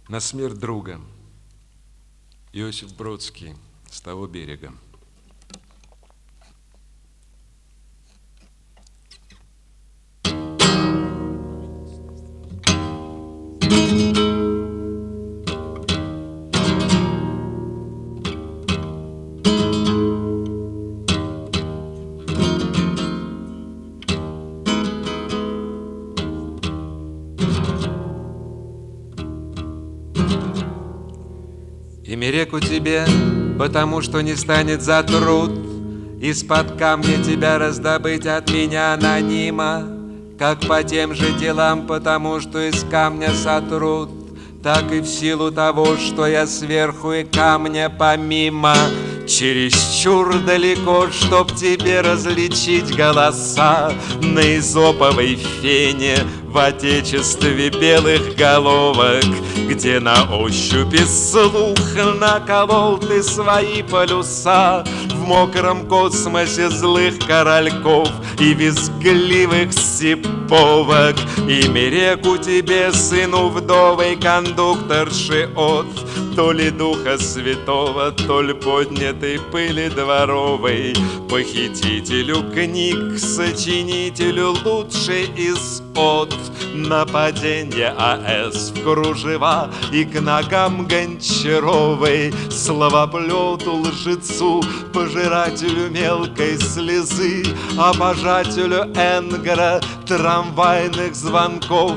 На смерть друга. Иосиф Бродский с того берега. Имя реку тебе, потому что не станет за труд из-под камня тебя раздобыть от меня анонима, как по тем же делам, потому что из камня сотрут, так и в силу того, что я сверху и камня помимо. Чересчур далеко, чтоб тебе различить голоса на изоповой фене в отечестве белых головок, где на ощупь и слух наколол ты свои полюса в мокром космосе злых корольков и визгливых сиповок. Имя реку тебе, сыну вдовой кондукторши от то ли Духа Святого, то ли поднятой пыли дворовой, похитителю книг, сочинителю лучший из от нападения АЭС в кружева и к ногам Гончаровой, словоплету, лжецу, пожирателю мелкой слезы, обожателю Энгера, трамвайных звонков,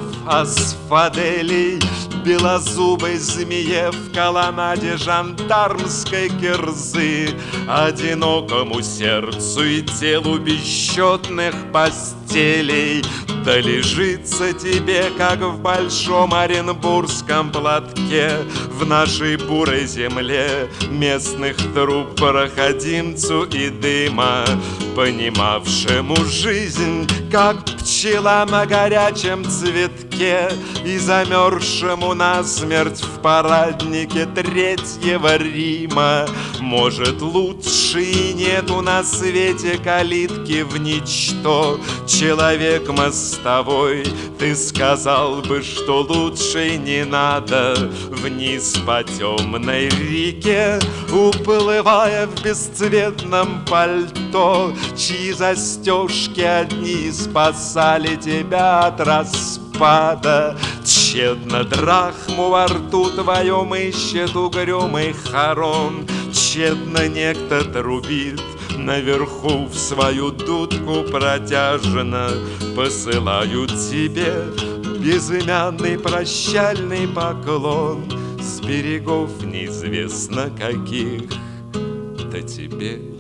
асфаделей, белозубой змее в колоннаде жандармской кирзы, одинокому сердцу и телу бесчетных постелей. Да лежится тебе, как в большом оренбургском платке, в нашей бурой земле местных труп проходимцу и дыма, понимавшему жизнь, как пчела на горячем цветке, и замерзшему насмерть в параднике Третьего Рима. Может, лучше и нету на свете калитки в ничто, человек мостовой, ты сказал бы, что лучше не надо вниз по темной реке, уплывая в бесцветном пальто, чьи застежки одни спасали тебя от распада. Тщетно драхму во рту твоем ищет угрюмый хорон, тщетно некто трубит наверху в свою дудку протяжно, посылают тебе безымянный прощальный поклон с берегов неизвестно каких, да тебе